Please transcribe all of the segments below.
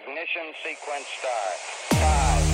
Ignition sequence start. 5,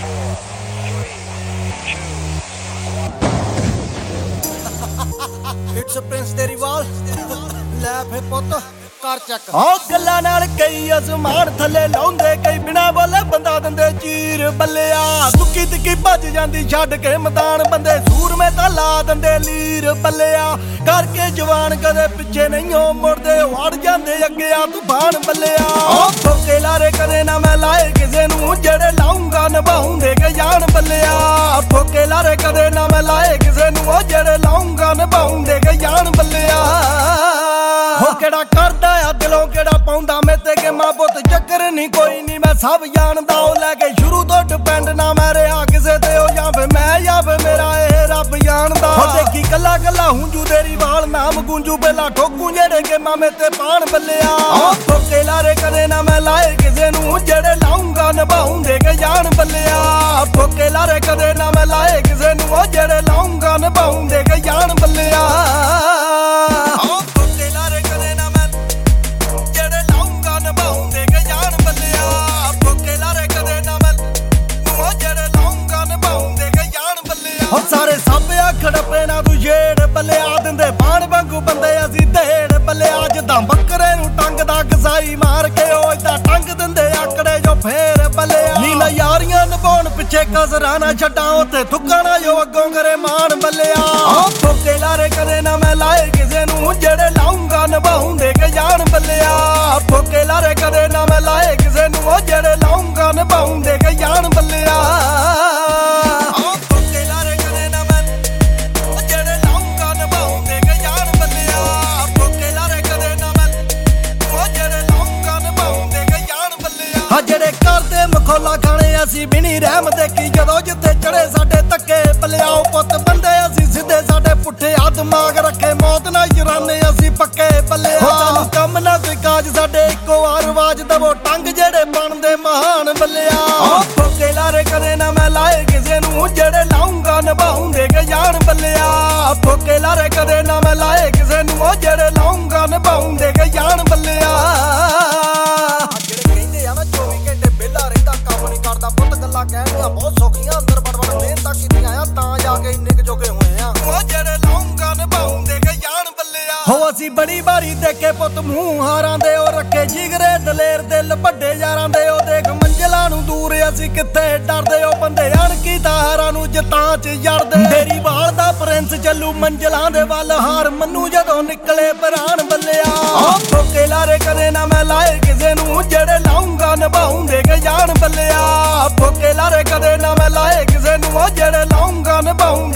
4, 3, 2, 1. It's a Prince Derival. ਲੈ ਫੇ ਪੁੱਤ ਕਰ ਚੱਕ ਹਾਂ ਗੱਲਾਂ ਨਾਲ ਕਈ ਅਸਮਾਨ ਥੱਲੇ ਲਾਉਂਦੇ ਕਈ ਬਿਨਾ ਬੋਲੇ ਬੰਦਾ ਦਿੰਦੇ ਚੀਰ ਬੱਲਿਆ ਦੁੱਕੀ ਤਿੱਕੀ ਭੱਜ ਜਾਂਦੀ ਛੱਡ ਕੇ ਮੈਦਾਨ ਬੰਦੇ ਸੂਰਮੇ ਤਾਂ ਲਾ ਦਿੰਦੇ ਲੀਰ ਬੱਲਿਆ ਕਰਕੇ ਜਵਾਨ ਕਦੇ ਪਿੱਛੇ ਨਹੀਂ ਹੋ ਮੁੜਦੇ ਵੜ ਜਾਂਦੇ ਅੱਗੇ ਆ ਤੂਫਾਨ ਬੱਲਿਆ ਠੋਕੇ ਲਾਰੇ ਕਦੇ ਨਾ ਮੈਂ ਲਾਏ ਕਿਸੇ ਨੂੰ ਜਿਹੜੇ ਲਾਉਂਗਾ ਨਿਭਾਉਂਦੇ ਕੇ ਜਾਣ ਬੱਲਿਆ ਠੋਕੇ ਲਾਰੇ ਕਦੇ ਨਾ ਮੈਂ ਲਾਏ ਕਿਸੇ ਨੂੰ ਉਹ ਜਿਹੜੇ ਲਾਉਂਗਾ ਨਿਭਾਉਂਦੇ ਕੇ ਜਾਣ ਬੱਲਿਆ ਹੋ ਕਿਹੜਾ ਕਰਦਾ ਆ ਦਿਲੋਂ ਕਿਹੜਾ ਪਾਉਂਦਾ ਮੇਤੇ ਕਿ ਮਾਂ ਪੁੱਤ ਚੱਕਰ ਨਹੀਂ ਕੋਈ ਨਹੀਂ ਮੈਂ ਸਭ ਜਾਣਦਾ ਉਹ ਲੈ ਕੇ ਸ਼ੁਰੂ ਤੋਂ ਡਿਪੈਂਡ ਨਾ ਮੈਂ ਰਿਹਾ ਕਿਸੇ ਤੇ ਉਹ ਜਾਂ ਫੇ ਮੈਂ ਜਾਂ ਫੇ ਮੇਰਾ ਇਹ ਰੱਬ ਜਾਣਦਾ ਹੋ ਦੇਖੀ ਕੱਲਾ ਕੱਲਾ ਹੁੰਜੂ ਤੇਰੀ ਵਾਲ ਨਾਮ ਗੂੰਜੂ ਪਹਿਲਾਂ ਠੋਕੂ ਜਿਹੜੇ ਕਿ ਮਾਮੇ ਤੇ ਪਾਣ ਬੱਲਿਆ ਠੋਕੇ ਲਾਰੇ ਕਦੇ ਨਾ ਮੈਂ ਲਾਏ ਕਿਸੇ ਨੂੰ ਜਿਹੜੇ ਲਾਉਂਗਾ ਨਿਭਾਉਂਦੇ ਕੇ ਜਾਣ ਬੱਲਿਆ ਠੋਕੇ ਲਾਰੇ ਕਦੇ ਨਾ ਮੈਂ ਲਾਏ ਕਿਸੇ ਨੂੰ ਉਹ ਜਿਹੜੇ ਲਾਉਂਗਾ ਨਿਭਾਉਂਦੇ ਕੇ ਜਾਣ ਬੱਲਿਆ ਸਾਰੇ ਸੱਪ ਖੜਪੇ ਨਾ ਤੂੰ ਛੇੜ ਬੱਲਿਆ ਦਿੰਦੇ ਬਾਣ ਵਾਂਗੂ ਬੰਦੇ ਅਸੀਂ ਢੇੜ ਬੱਲਿਆ ਜਿੱਦਾਂ ਬੱਕਰੇ ਨੂੰ ਟੰਗਦਾ ਕਸਾਈ ਮਾਰ ਕੇ ਉਹ ਇਦਾਂ ਟੰਗ ਦਿੰਦੇ ਆਕੜੇ ਜੋ ਫੇਰ ਬੱਲਿਆ ਨੀਲਾ ਯਾਰੀਆਂ ਨਿਭਾਉਣ ਪਿੱਛੇ ਕਸਰਾਂ ਨਾ ਛੱਡਾਂ ਉੱਥੇ ਥੁੱਕਣਾ ਜੋ ਅੱਗੋਂ ਕਰੇ ਮਾਣ ਬੱਲਿਆ ਠੋਕੇ ਲਾਰੇ ਕਦੇ ਨਾ ਮੈਂ ਲਾਏ ਕਿਸੇ ਨੂੰ ਜਿਹੜੇ ਲਾਉਂਗਾ ਨਿਭਾਉਂਦੇ ਕੇ ਜਾਣ ਬੱਲਿਆ ਠੋਕੇ ਲਾਰੇ ਕਦੇ ਨਾ ਮੈਂ ਲਾਏ ਕਿਸੇ ਨੂੰ ਉਹ ਜਿਹੜੇ ਲਾਉਂਗਾ ਨਿਭਾਉਂਦੇ ਕੇ ਜਾਣ ਬੱਲਿਆ ਜਿਹੜੇ ਕਰਦੇ ਮਖੌਲਾ ਖਾਣੇ ਅਸੀਂ ਬਿਨੀ ਰਹਿਮ ਦੇਖੀ ਜਦੋਂ ਜਿੱਥੇ ਚੜੇ ਸਾਡੇ ਧੱਕੇ ਪਲਿਆਓ ਪੁੱਤ ਬੰਦੇ ਅਸੀਂ ਸਿੱਧੇ ਸਾਡੇ ਪੁੱਠੇ ਆ ਦਿਮਾਗ ਰੱਖੇ ਮੌਤ ਨਾਲ ਜਰਾਨੇ ਅਸੀਂ ਪੱਕੇ ਪਲਿਆ ਸਾਨੂੰ ਕੰਮ ਨਾ ਕੋਈ ਕਾਜ ਸਾਡੇ ਇੱਕੋ ਵਾਰ ਆਵਾਜ਼ ਦਵੋ ਟੰਗ ਜਿਹੜੇ ਬਣਦੇ ਮਹਾਨ ਬੱਲਿਆ ਠੋਕੇ ਲਾਰੇ ਕਦੇ ਨਾ ਮੈਂ ਲਾਏ ਕਿਸੇ ਨੂੰ ਜਿਹੜੇ ਲਾਉਂਗਾ ਨਿਭਾਉਂਦੇ ਕੇ ਜਾਣ ਬੱਲਿਆ ਠੋਕੇ ਲਾਰੇ ਕਦੇ ਨਾ ਮੈਂ ਲਾਏ ਕਿਸੇ ਨੂੰ ਉਹ ਜਿਹੜੇ ਲਾਉਂਗਾ ਨਿਭਾਉਂਦੇ ਕੇ ਜਾਣ ਬੱਲਿਆ ਕਹਿਣੀਆਂ ਬਹੁਤ ਸੌਖੀਆਂ ਅੰਦਰ ਬੜ ਮਿਹਨਤਾਂ ਕੀਤੀਆਂ ਆ ਤਾਂ ਜਾ ਕੇ ਇੰਨੇ ਕੁ ਜੋਗੇ ਹੋਏ ਆ ਉਹ ਜਿਹੜੇ ਲਾਉਂਗਾ ਨਿਭਾਉਂਦੇ ਕੇ ਜਾਣ ਬੱਲਿਆ ਹੋ ਅਸੀਂ ਬੜੀ ਵਾਰੀ ਦੇਖੇ ਪੁੱਤ ਮੂੰਹ ਹਾਰਾਂ ਦੇ ਉਹ ਰੱਖੇ ਜਿਗਰੇ ਦਲੇਰ ਦਿਲ ਵੱਡੇ ਯਾਰਾਂ ਦੇ ਉਹ ਦੇਖ ਮੰਜ਼ਲਾਂ ਨੂੰ ਦੂਰ ਅਸੀਂ ਕਿੱਥੇ ਡਰਦੇ ਉਹ ਬੰਦੇ ਅਣਕੀ ਤਾਰਾਂ ਨੂੰ ਜਤਾਂ ਚ ਜੜਦੇ ਤੇਰੀ ਵਾਲ ਦਾ ਪ੍ਰਿੰਸ ਚੱਲੂ ਮੰਜ਼ਲਾਂ ਦੇ ਵੱਲ ਹਾਰ ਮੰਨੂ ਜਦੋਂ ਨਿਕਲੇ ਪ੍ਰਾਣ ਬੱਲਿਆ ਠੋਕੇ ਲਾਰੇ ਕਦੇ ਨਾ ਮੈਂ ਲਾਏ ਕਿਸੇ ਨੂੰ ਜਿਹੜੇ ਲਾਉਂਗਾ ਨਿਭਾਉਂਦੇ ਕੇ ਜਾਣ ਬੱਲਿਆ ਠੋਕੇ ਲਾਰੇ ਕਦੇ ਨਾ ਮੈਂ ਲਾਏ ਕਿਸੇ ਨੂੰ ਉਹ ਜਿਹੜੇ ਲਾਉਂਗਾ ਨਿਭਾਉਂਦੇ